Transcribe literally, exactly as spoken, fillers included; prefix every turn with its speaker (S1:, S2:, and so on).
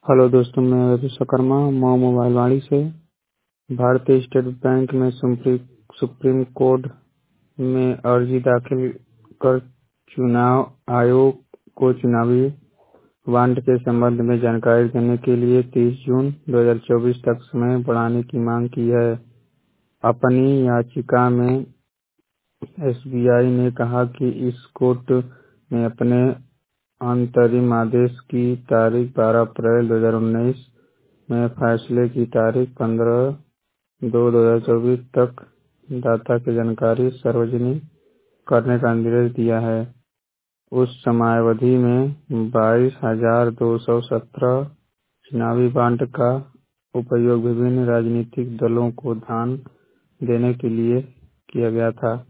S1: Hello दोस्तों, मैं Ravi Vishwakarma Mau mobile Vani से। भारतीय स्टेट बैंक में सुप्रीम सुप्रीम कोर्ट में अर्जी दाखिल कर चुनाव आयोग को चुनावी बॉन्ड के संबंध में जानकारी देने के लिए तीस जून दो हज़ार चौबीस तक समय बढ़ाने की मांग की है। अपनी याचिका में एसबीआई ने कहा कि इस कोर्ट ने अपने अंतरिम आदेश की तारीख बारह अप्रैल दो हज़ार उन्नीस में फैसले की तारीख पंद्रह दो दो हजार चौबीस तक दाता की जानकारी सार्वजनिक करने का निर्देश दिया है। उस समयावधि में बाईस हजार दो सौ सत्रह चुनावी बॉन्ड का उपयोग विभिन्न राजनीतिक दलों को दान देने के लिए किया गया था।